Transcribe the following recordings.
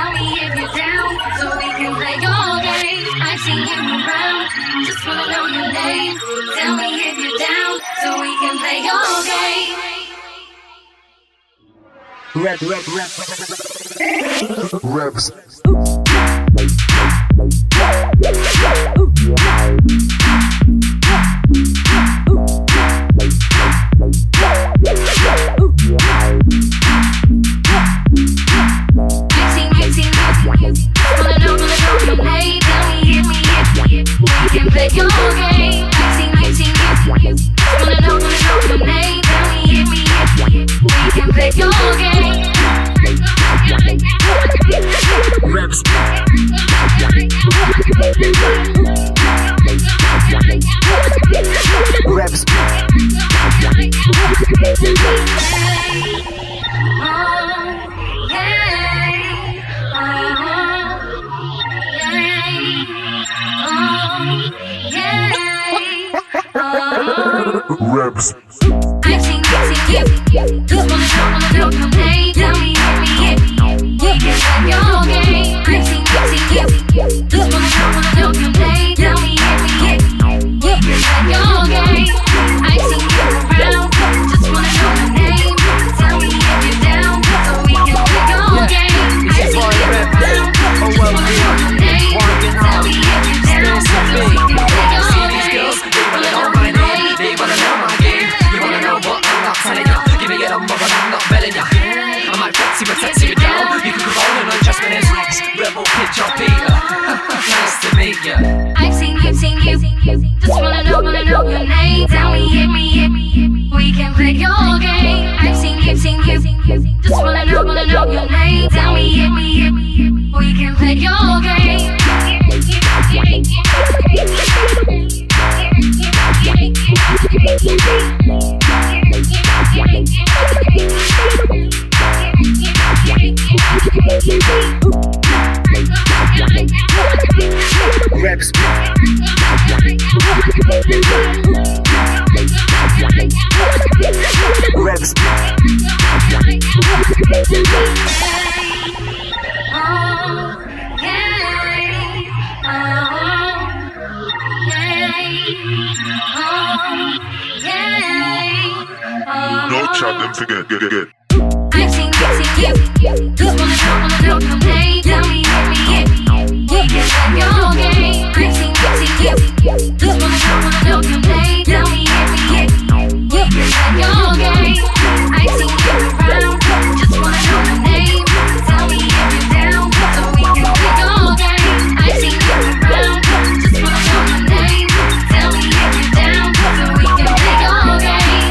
tell me if you're down, so we can play all game. I've seen you around, just wanna know your name. Tell me if you're down, so we can play all game. Reps. Reps. I've seen you, just wanna know your name. Tell me if we can play your game. I've seen you, just wanna know your name. Tell me if we can play your game. I've seen you around, just wanna know your name. Tell me if you're down, so we can play your game. I've seen you around, just wanna know your name. Tell me if you're down, so we can play your game. I might fancy but sexy you down. You can go rolling on just when it's rebel pitch or Peter. Nice to meet ya. I've seen you, just wanna know your name. Tell me if we can play your game. I've seen you, just wanna know your name. Tell me if we can play your game. Reps. Reps. No chat, them forget. I've seen you, just wanna know your name. Tell me if we can play your game. I've seen you, just wanna know your name. Tell me if we can play your game. I've seen you around, just wanna know your name. Tell me if you're down, so we can play your game. I've seen you around, just wanna know your name. Tell me if you're down, so we can play your game.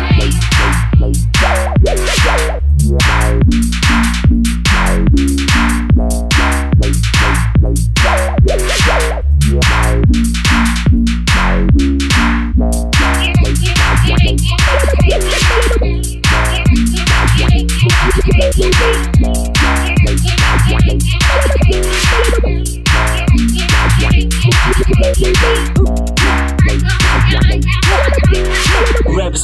Reps.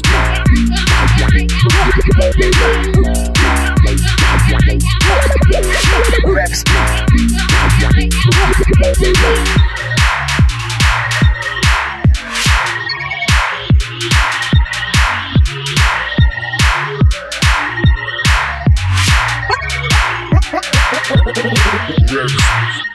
Reps. Reps.